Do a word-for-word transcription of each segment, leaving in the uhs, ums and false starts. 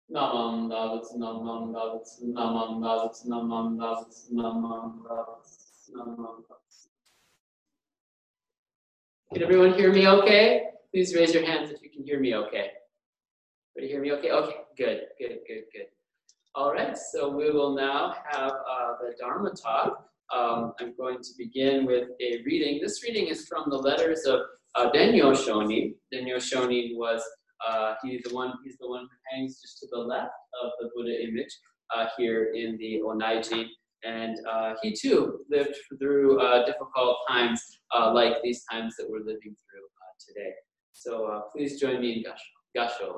Namam Davatsu, Namam Davatsu, Namam Davatsu, Namam Davatsu, Namam Davatsu, Namam Davatsu. Can everyone hear me okay? Please raise your hands if you can hear me okay. Everybody hear me okay? Okay, good, good, good, good. All right, so we will now have uh, the Dharma talk. Um, I'm going to begin with a reading. This reading is from the letters of uh, Denyo Shonin. Denyo Shonin was uh, he's the one. He's the one who hangs just to the left of the Buddha image uh, here in the Onaiji, and uh, he too lived through uh, difficult times uh, like these times that we're living through uh, today. So uh, please join me in Gasho. Gasho.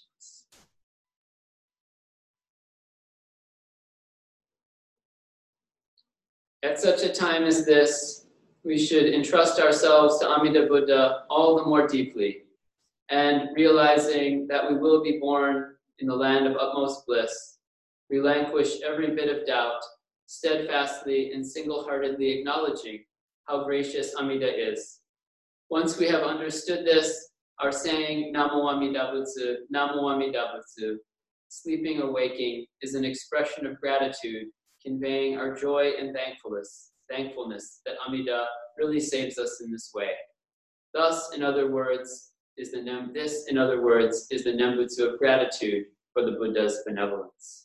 At such a time as this, we should entrust ourselves to Amida Buddha all the more deeply, and realizing that we will be born in the land of utmost bliss, relinquish every bit of doubt, steadfastly and single-heartedly acknowledging how gracious Amida is. Once we have understood this, our saying Namo Amida Butsu, Namo Amida Butsu, sleeping or waking, is an expression of gratitude, conveying our joy and thankfulness, thankfulness that Amida really saves us in this way. Thus, in other words, is the nem- this, in other words, is the Nembutsu of gratitude for the Buddha's benevolence.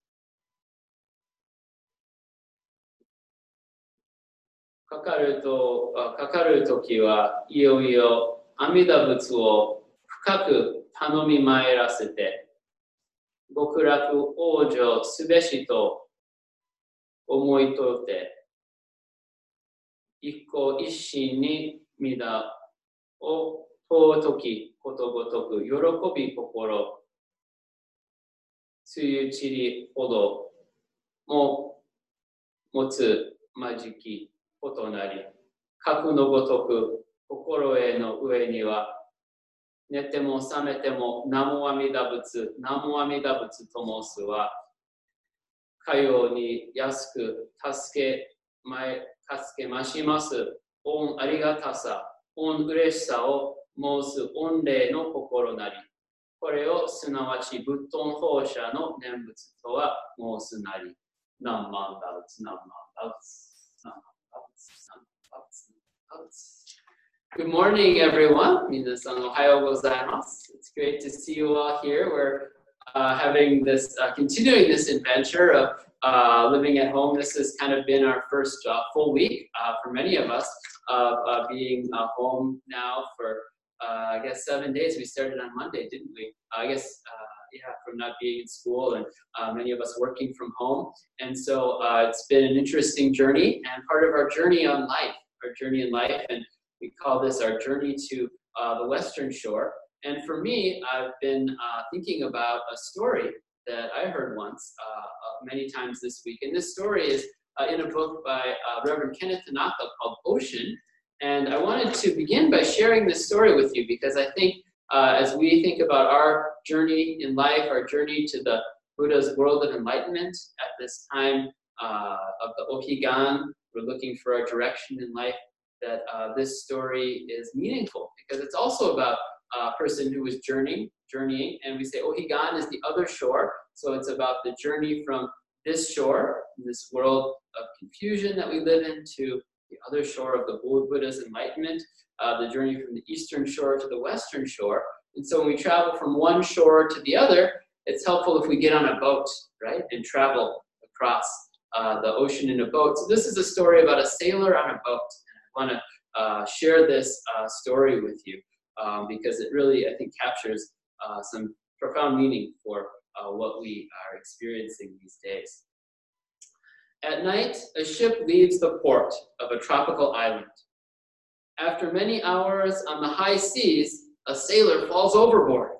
Kakaru to, uh, kakaru toki wa, iyo iyo, Amida Butsu o fukaku tanomi maerasete, Gokuraku ojo subeshi to omoitote, ikko isshin ni mida o totoki koto gotoku yorokobi kokoro tsuyuchiri hodo mo motsu majiki koto nari, kaku no gotoku kokoro e no ue ni wa nete mo samete mo namo amida butsu, namo amida butsu to mosu wa kayo ni yasuku tasuke mae tasuke mashimasu on arigatasa on ureshi o mosu onrei no kokoro nari. Kore o sunawachi button hosha no nenbutsu to wa mosu nari. Namman dautsu, namman dautsu, namman dautsu, namman dautsu, dautsu. Good morning, everyone. Minasan ohayo gozaimasu. It's great to see you all here. We're uh, having this, uh, continuing this adventure of uh, living at home. This has kind of been our first uh, full week uh, for many of us of uh, being uh, home now for, uh, I guess, seven days. We started on Monday, didn't we? Uh, I guess, uh, yeah, from not being in school and uh, many of us working from home. And so uh, it's been an interesting journey and part of our journey on life, our journey in life. And we call this our journey to uh, the Western Shore. And for me, I've been uh, thinking about a story that I heard once uh, many times this week. And this story is uh, in a book by uh, Reverend Kenneth Tanaka called Ocean. And I wanted to begin by sharing this story with you because I think uh, as we think about our journey in life, our journey to the Buddha's world of enlightenment at this time uh, of the Ohigan, we're looking for our direction in life, that uh, this story is meaningful because it's also about a person who is journeying, journeying, and we say Ohigan is the other shore, so it's about the journey from this shore, this world of confusion that we live in, to the other shore of the Buddha's enlightenment, uh, the journey from the eastern shore to the western shore. And so when we travel from one shore to the other, it's helpful if we get on a boat, right, and travel across uh, the ocean in a boat. So this is a story about a sailor on a boat. I want to uh, share this uh, story with you um, because it really, I think, captures uh, some profound meaning for uh, what we are experiencing these days. At night, a ship leaves the port of a tropical island. After many hours on the high seas, a sailor falls overboard.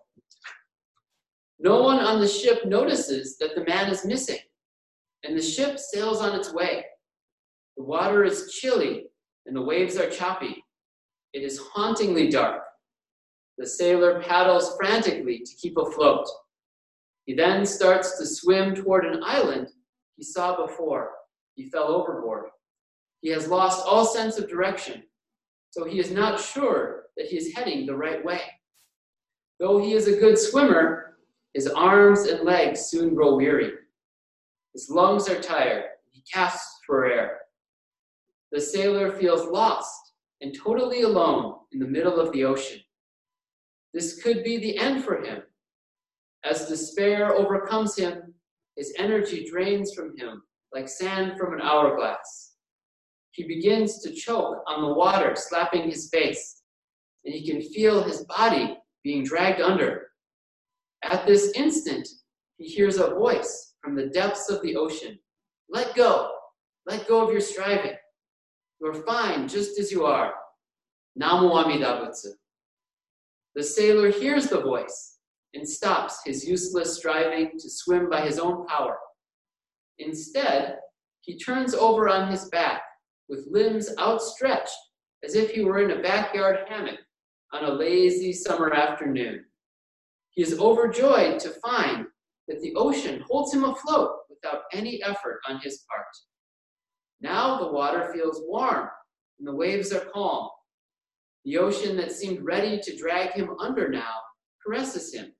No one on the ship notices that the man is missing, and the ship sails on its way. The water is chilly, and the waves are choppy. It is hauntingly dark. The sailor paddles frantically to keep afloat. He then starts to swim toward an island he saw before. He fell overboard. He has lost all sense of direction, so he is not sure that he is heading the right way. Though he is a good swimmer, His arms and legs soon grow weary. His lungs are tired. He gasps for air. The sailor feels lost and totally alone in the middle of the ocean. This could be the end for him. As despair overcomes him, his energy drains from him like sand from an hourglass. He begins to choke on the water slapping his face, and he can feel his body being dragged under. At this instant, he hears a voice from the depths of the ocean. Let go. Let go of your striving. You are fine just as you are. Namo Amida Butsu. The sailor hears the voice and stops his useless striving to swim by his own power. Instead, he turns over on his back with limbs outstretched as if he were in a backyard hammock on a lazy summer afternoon. He is overjoyed to find that the ocean holds him afloat without any effort on his part. Now the water feels warm and the waves are calm. The ocean that seemed ready to drag him under now caresses him.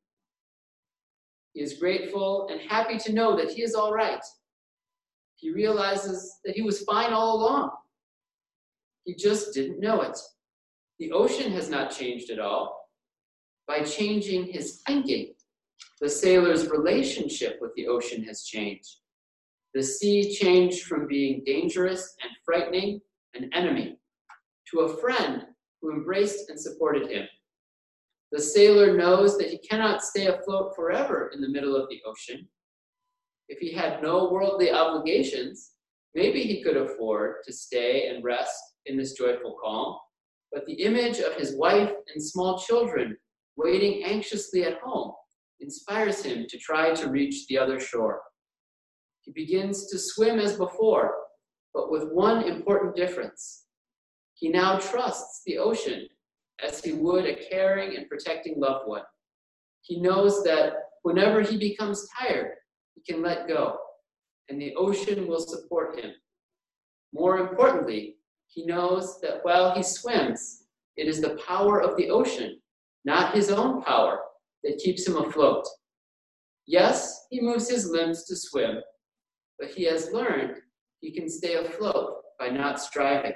He is grateful and happy to know that he is all right. He realizes that he was fine all along. He just didn't know it. The ocean has not changed at all. By changing his thinking, the sailor's relationship with the ocean has changed. The sea changed from being dangerous and frightening, an enemy, to a friend who embraced and supported him. The sailor knows that he cannot stay afloat forever in the middle of the ocean. If he had no worldly obligations, maybe he could afford to stay and rest in this joyful calm. But the image of his wife and small children waiting anxiously at home inspires him to try to reach the other shore. He begins to swim as before, but with one important difference. He now trusts the ocean as he would a caring and protecting loved one. He knows that whenever he becomes tired, he can let go, and the ocean will support him. More importantly, he knows that while he swims, it is the power of the ocean, not his own power, that keeps him afloat. Yes, he moves his limbs to swim, but he has learned he can stay afloat by not striving.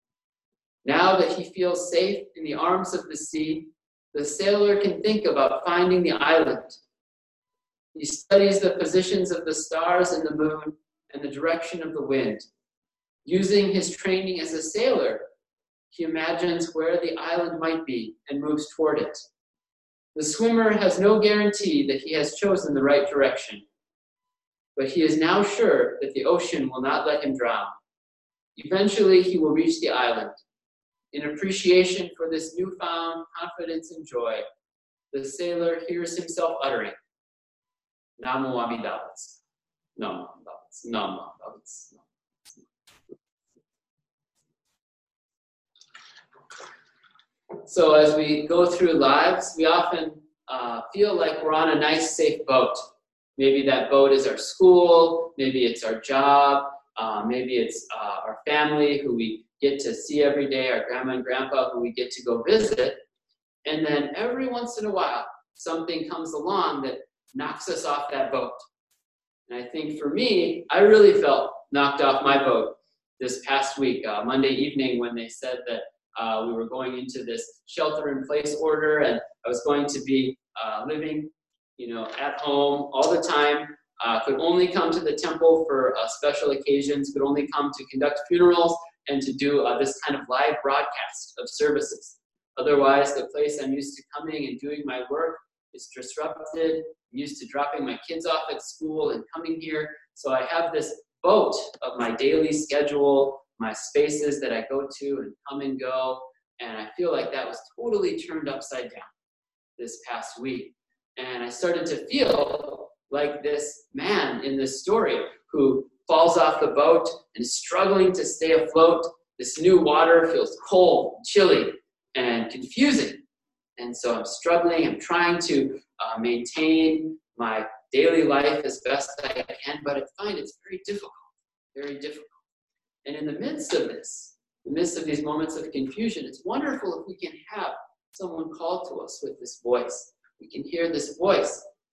Now that he feels safe in the arms of the sea, the sailor can think about finding the island. He studies the positions of the stars and the moon and the direction of the wind. Using his training as a sailor, he imagines where the island might be and moves toward it. The swimmer has no guarantee that he has chosen the right direction, but he is now sure that the ocean will not let him drown. Eventually, he will reach the island. In appreciation for this newfound confidence and joy, the sailor hears himself uttering, Namo Amida Butsu, Namo Amida Butsu, Namo Amida Butsu. So as we go through lives, we often uh, feel like we're on a nice, safe boat. Maybe that boat is our school, maybe it's our job, uh, maybe it's uh, our family who we get to see every day, our grandma and grandpa who we get to go visit. And then every once in a while, something comes along that knocks us off that boat. And I think for me, I really felt knocked off my boat this past week, uh, Monday evening, when they said that uh, we were going into this shelter-in-place order, and I was going to be uh, living, you know, at home all the time. Uh, could only come to the temple for uh, special occasions. Could only come to conduct funerals and to do uh, this kind of live broadcast of services. Otherwise, the place I'm used to coming and doing my work is disrupted. I'm used to dropping my kids off at school and coming here. So I have this boat of my daily schedule, my spaces that I go to and come and go. And I feel like that was totally turned upside down this past week. And I started to feel like this man in this story who falls off the boat and is struggling to stay afloat. This new water feels cold, chilly, and confusing. And so I'm struggling. I'm trying to uh, maintain my daily life as best I can, but I find it's very difficult, very difficult. And in the midst of this, in the midst of these moments of confusion, it's wonderful if we can have someone call to us with this voice. We can hear this voice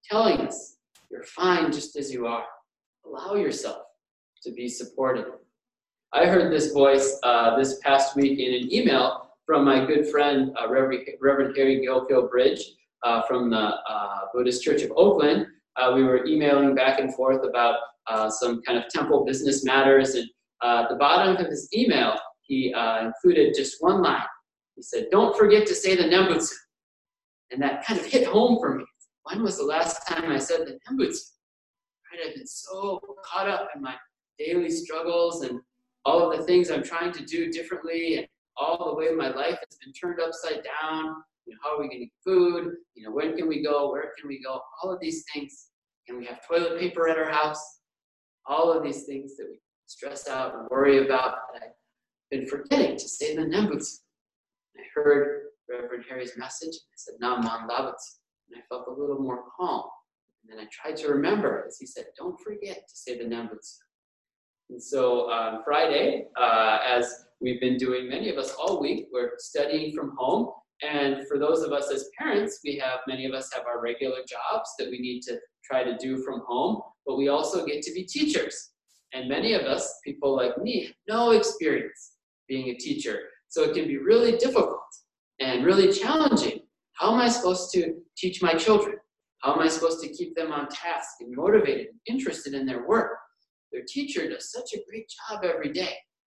telling us, you're fine just as you are. Allow yourself to be supported. I heard this voice uh, this past week in an email from my good friend, uh, Reverend, Reverend Harry Gilkill Bridge uh, from the uh, Buddhist Church of Oakland. Uh, we were emailing back and forth about uh, some kind of temple business matters, and uh, at the bottom of his email, he uh, included just one line. He said, "Don't forget to say the Nembutsu." And that kind of hit home for me. When was the last time I said the Nembutsu? Right? I've been so caught up in my daily struggles and all of the things I'm trying to do differently, and all the way my life has been turned upside down. You know, how are we going to get food? You know, when can we go? Where can we go? All of these things. Can we have toilet paper at our house? All of these things that we stress out and worry about. That I've been forgetting to say the Nembutsu. I heard Reverend Harry's message. I said, Nam Man Dabatsu. And I felt a little more calm. And then I tried to remember, as he said, don't forget to say the Nembutsu. And so on Friday, uh, as we've been doing, many of us all week, we're studying from home. And for those of us as parents, we have, many of us have our regular jobs that we need to try to do from home, but we also get to be teachers. And many of us, people like me, have no experience being a teacher. So it can be really difficult and really challenging. How am I supposed to teach my children? How am I supposed to keep them on task and motivated and interested in their work? Their teacher does such a great job every day,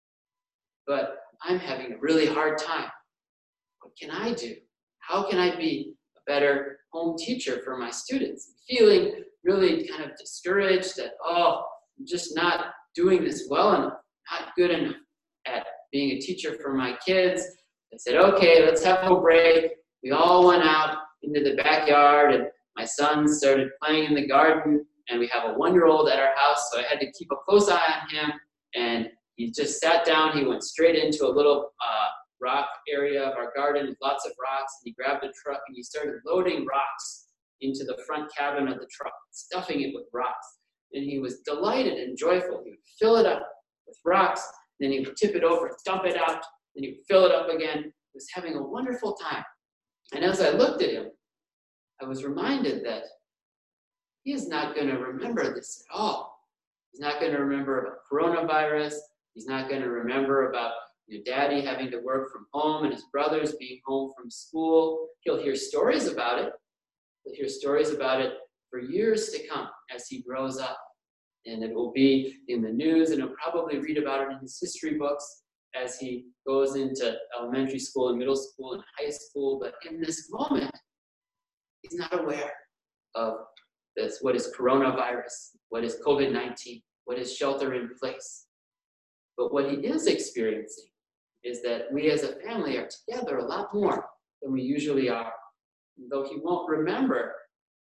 but I'm having a really hard time. What can I do? How can I be a better home teacher for my students? Feeling really kind of discouraged that, oh, I'm just not doing this well enough, not good enough at being a teacher for my kids. I said, okay, let's have a break. We all went out into the backyard, and my son started playing in the garden, and we have a one-year-old at our house, so I had to keep a close eye on him, and he just sat down. He went straight into a little uh, rock area of our garden with lots of rocks, and he grabbed a truck, and he started loading rocks into the front cabin of the truck, stuffing it with rocks. And he was delighted and joyful. He would fill it up with rocks, then he would tip it over, dump it out, then he would fill it up again. He was having a wonderful time. And as I looked at him, I was reminded that he is not going to remember this at all. He's not going to remember about coronavirus. He's not going to remember about your daddy having to work from home and his brothers being home from school. He'll hear stories about it. He'll hear stories about it for years to come as he grows up. And it will be in the news, and he'll probably read about it in his history books as he goes into elementary school and middle school and high school. But in this moment, he's not aware of this, what is coronavirus, what is COVID nineteen, what is shelter in place. But what he is experiencing is that we as a family are together a lot more than we usually are. And though he won't remember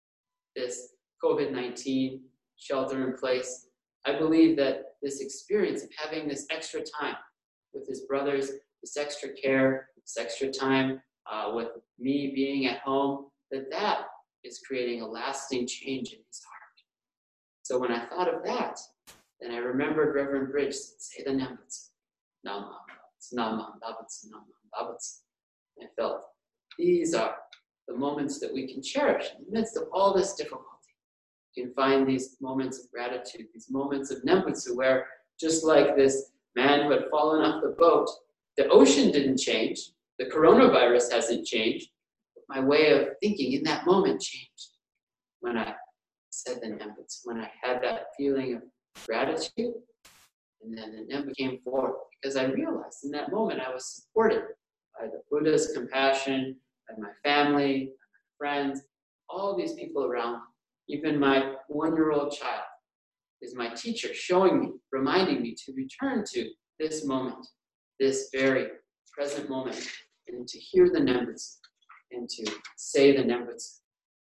this COVID nineteen shelter in place, I believe that this experience of having this extra time with his brothers, this extra care, this extra time uh, with me being at home, that that is creating a lasting change in his heart. So when I thought of that, then I remembered Reverend Bridge say the Nembutsu, Nam Man Dabatsu, Nam Man Dabatsu, Nam Man Dabatsu. I felt these are the moments that we can cherish in the midst of all this difficulty. You can find these moments of gratitude, these moments of Nembutsu, where just like this man who had fallen off the boat, the ocean didn't change, the coronavirus hasn't changed, but my way of thinking in that moment changed when I said the Nembutsu, when I had that feeling of gratitude, and then the Nembutsu came forth, because I realized in that moment I was supported by the Buddha's compassion, by my family, by my friends, all these people around me. Even my one-year-old child is my teacher, showing me, reminding me to return to this moment, this very present moment, and to hear the Nembutsu, and to say the Nembutsu.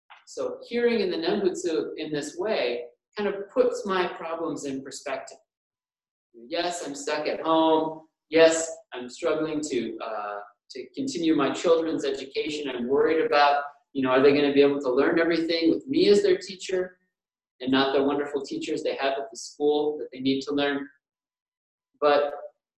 So hearing in the Nembutsu in this way kind of puts my problems in perspective. Yes, I'm stuck at home. Yes, I'm struggling to uh, to continue my children's education. I'm worried about, you know, are they going to be able to learn everything with me as their teacher and not the wonderful teachers they have at the school that they need to learn? But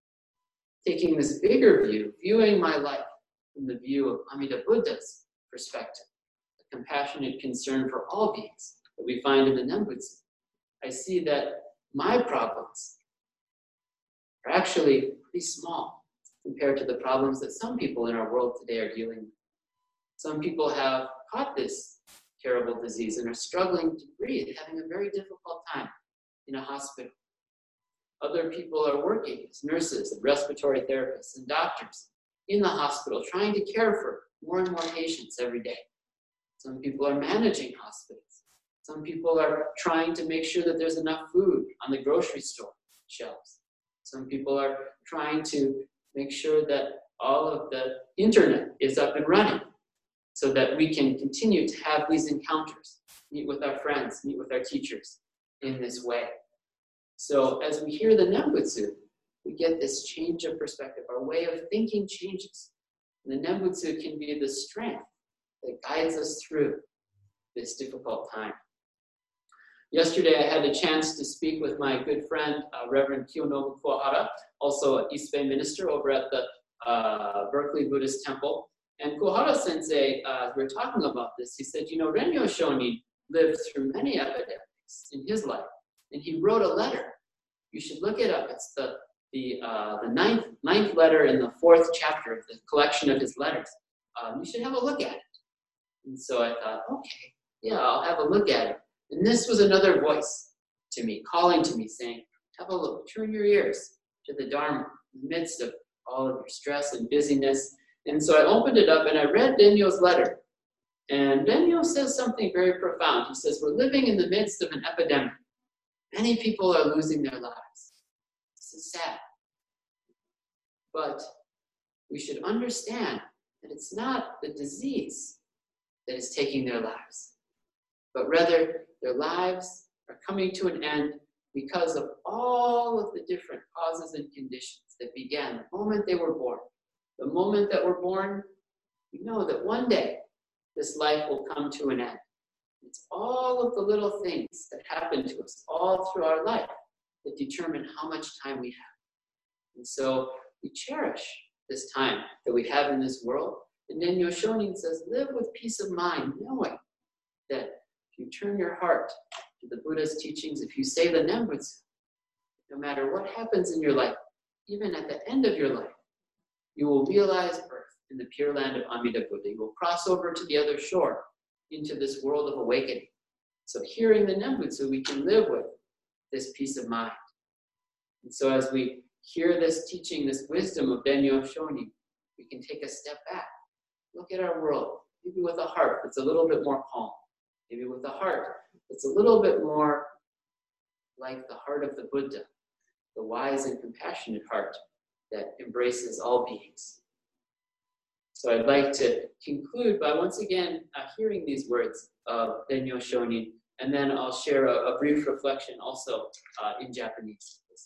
taking this bigger view, viewing my life from the view of Amida Buddha's perspective, the compassionate concern for all beings that we find in the Nembutsu, I see that my problems are actually pretty small compared to the problems that some people in our world today are dealing with. Some people have caught this terrible disease and are struggling to breathe, having a very difficult time in a hospital. Other people are working as nurses and respiratory therapists and doctors in the hospital, trying to care for more and more patients every day. Some people are managing hospitals. Some people are trying to make sure that there's enough food on the grocery store shelves. Some people are trying to make sure that all of the internet is up and running so that we can continue to have these encounters, meet with our friends, meet with our teachers in this way. So as we hear the Nembutsu, we get this change of perspective. Our way of thinking changes. And the Nembutsu can be the strength that guides us through this difficult time. Yesterday, I had a chance to speak with my good friend, uh, Reverend Kiyonobu Kuwahara, also an East Bay minister over at the uh, Berkeley Buddhist Temple. And Kuwahara Sensei, uh, we were talking about this, he said, you know, Renyo Shonin lived through many epidemics in his life, and he wrote a letter. You should look it up. It's the the uh, the ninth, ninth letter in the fourth chapter of the collection of his letters. Um, you should have a look at it. And so I thought, okay, yeah, I'll have a look at it. And this was another voice to me, calling to me, saying, have a look, turn your ears to the Dharma in the midst of all of your stress and busyness. And so I opened it up and I read Renyo's letter. And Renyo says something very profound. He says, we're living in the midst of an epidemic. Many people are losing their lives. This is sad. But we should understand that it's not the disease that is taking their lives, but rather their lives are coming to an end because of all of the different causes and conditions that began the moment they were born. The moment that we're born, we know that one day this life will come to an end. It's all of the little things that happen to us all through our life that determine how much time we have. And so we cherish this time that we have in this world. And then Yoshonin says, live with peace of mind, knowing that if you turn your heart to the Buddha's teachings, if you say the Nembutsu, no matter what happens in your life, even at the end of your life, you will realize birth in the pure land of Amida Buddha. You will cross over to the other shore, into this world of awakening. So hearing the Nembutsu, we can live with this peace of mind. And so as we hear this teaching, this wisdom of Renyo Shonin, we can take a step back, look at our world, maybe with a heart that's a little bit more calm, maybe with a heart that's a little bit more like the heart of the Buddha, the wise and compassionate heart that embraces all beings. So I'd like to conclude by once again uh, hearing these words of Renyo Shonin, and then I'll share a, a brief reflection also uh, in Japanese this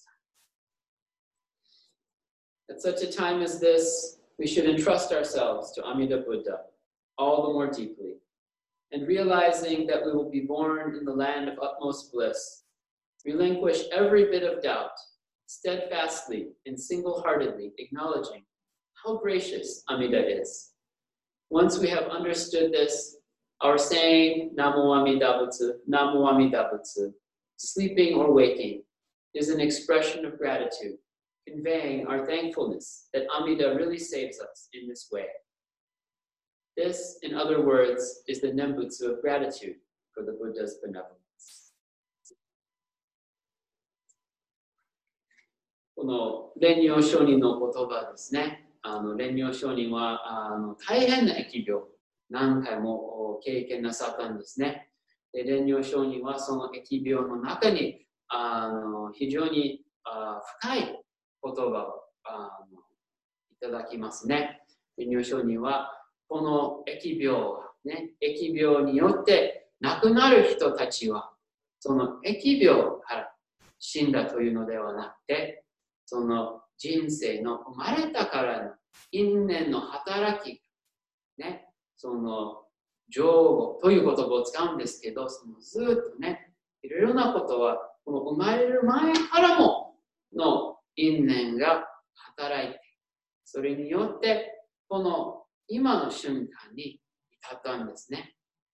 time. At such a time as this, we should entrust ourselves to Amida Buddha all the more deeply, and realizing that we will be born in the land of utmost bliss, relinquish every bit of doubt, steadfastly and single-heartedly acknowledging how gracious Amida is. Once we have understood this, our saying, Namo Amida Butsu, Namo Amida Butsu, sleeping or waking, is an expression of gratitude, conveying our thankfulness that Amida really saves us in this way. This, in other words, is the Nembutsu of gratitude for the Buddha's benevolence. この蓮如上人の言葉ですね。あの蓮如上人はあの大変な疫病、何回も経験なさったんですね。で蓮如上人はその疫病の中にあの非常にあ深い言葉をあのいただきますね。蓮如上人はこの疫病はね、疫病によって亡くなる人たちはその疫病から死んだというのではなくて、その人生の生まれたからの因縁の働き、ね、その情報という言葉を使うんですけど、そのずっとね、いろいろなことはこの生まれる前からもの因縁が働いて、それによってこの今の瞬間に至ったんですね。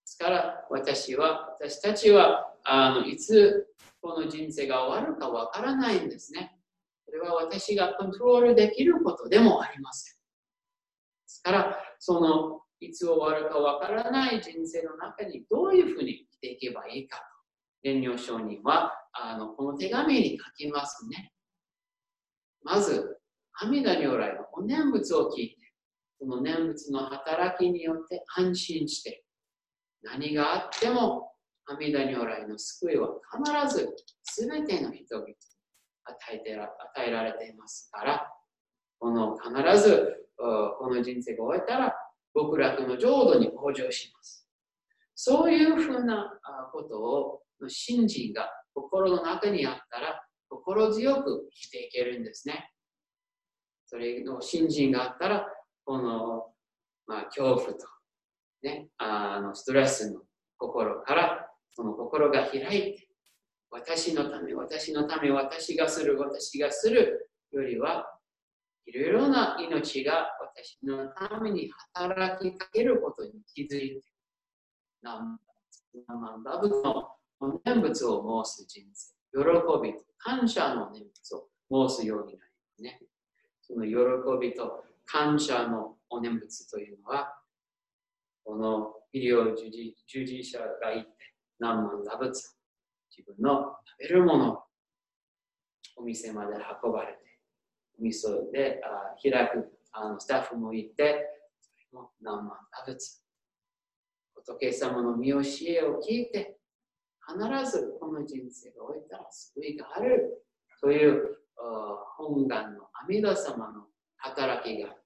ですから私は、私たちはあのいつこの人生が終わるかわからないんですね。それは私がコントロールできることでもありません。ですから、そのいつ終わるかわからない人生の中にどういうふうに生きていけばいいかと、蓮如上人はあのこの手紙に書きますね。まず、阿弥陀如来のお念仏を聞いて、その念仏の働きによって安心して、何があっても阿弥陀如来の救いは必ず全ての人々に与えて与えられていますから、この必ずこの人生が終えたら極楽の浄土に向上します。そういうふうなことを信心が心の中にあったら心強く生きていけるんですね。それの信心があったら、この、まあ、恐怖と、ね、あのストレスの心から、その心が開いて、私のため、私のため、私がする、私がするよりは、いろいろな命が私のために働きかけることに気づいて、何万打仏の念仏を申す人生、喜びと感謝の念仏を申すようになりますね。その喜びと感謝のお念仏というのは、この医療従事従事者がいて、何万打仏、自分の食べるものをお店まで運ばれて、お店であ開くあのスタッフもいて、それも何万打仏。仏様の見教えを聞いて、必ずこの人生が終えたら救いがあるという本願の阿弥陀様の働きがあって、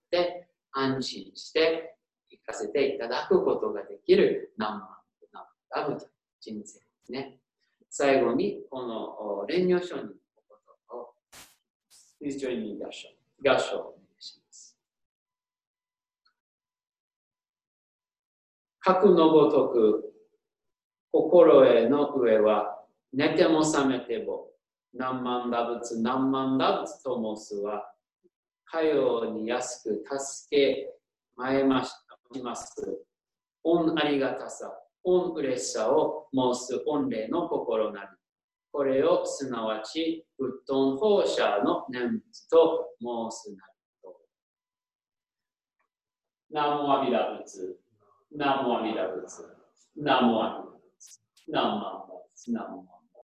安心して生かせていただくことができる何万何万打仏人生ですね。最後に、この蓮如上人のことを、非常に合唱、合唱をお願いします。かくのごとく、心得の上は、寝ても覚めても、何万打仏、何万打仏と申すは、かように安く助けまいまします。御ありがたさ、御嬉しさを申す御礼の心なり。これをすなわち、仏頓放射の念仏と申すなりと。南無阿弥陀仏、南無阿弥陀仏、南無阿弥陀仏、南無阿弥陀仏、南無阿弥陀仏。